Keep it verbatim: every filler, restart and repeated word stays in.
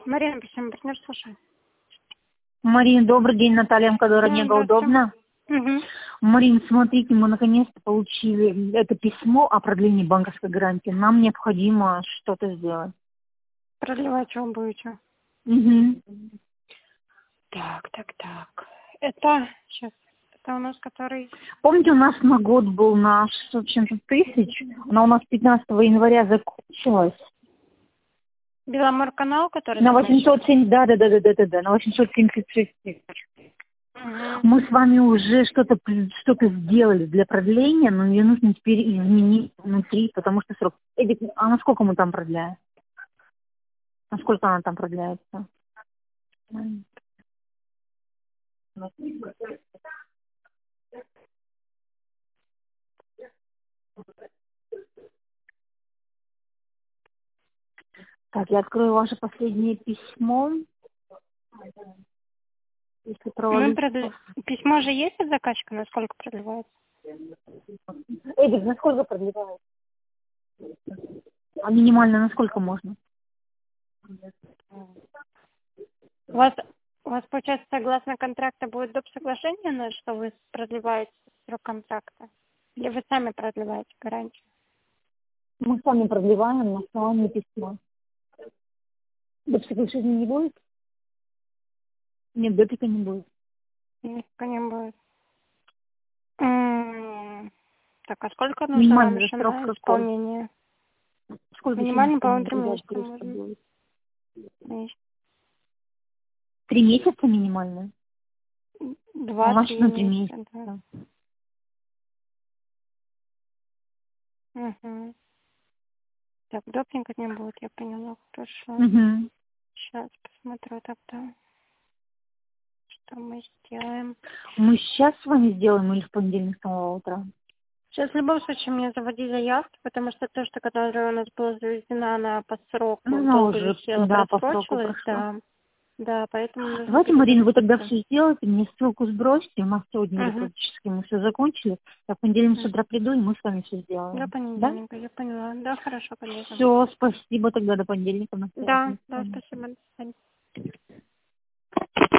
Марина, почему партнер, слушаю. Марин, добрый день, Наталья Мкадора, Да, Нега, здравствуйте. удобно? Угу. Марин, смотрите, мы наконец-то получили это письмо о продлении банковской гарантии. Нам необходимо что-то сделать. Продлевать чего будете? Угу. Так, так, так. Это, сейчас, это у нас который... Помните, у нас на год был на шестьсот чем-то тысяч, она у нас пятнадцатого января закончилась. Беломорканал, который... На восемьсот семь, да, да, да, да, да, да, да, на восемьсот семьдесят шесть тысяч. Угу. Мы с вами уже что-то что-то сделали для продления, но ее нужно теперь изменить внутри, потому что срок. Эдик, а насколько мы там продляем? Насколько она там продляется? Так, я открою ваше последнее письмо. Если Мы провалить... продли... Письмо же есть от заказчика, насколько продлевается? Эдик, насколько продлевается? А минимально насколько можно? У вас, у вас, получается, согласно контракта будет доп. Соглашение, на что вы продлеваете срок контракта? Или вы сами продлеваете гарантию? Мы сами продлеваем на основании письма. Доп. Соглашения не будет? Нет, допика не будет. Нет, не будет. М, Так, а сколько нужно вам Минимальный еще срок на какой? исполнение? Сколько еще Минимально, по-моему, три не месяца просто можно. будет? Месяц. Три месяца минимально? А у нас Два-три на три месяца, месяца. да. Угу. Так, допинга не будет, я поняла. Хорошо. Угу. Сейчас посмотрю тогда, что мы сделаем. Мы сейчас с вами сделаем или в понедельник с самого утра? Сейчас в любом случае мне заводить заявки, потому что то, что которая у нас была заведена, она по сроку Ну, она долго уже, висела, да, по сроку просрочилась, прошла. да. Да, поэтому нужно Давайте, будет Марина, вы заводить тогда это. все сделаете, мне ссылку сбросьте. У нас сегодня уже Угу. практически мы все закончили. Я в понедельник с утра приду, и мы с вами все До сделаем. Да? понедельника, я поняла. Да, хорошо, конечно. Все, спасибо тогда до понедельника. На связи. Да, До да, свидания. спасибо. До свидания.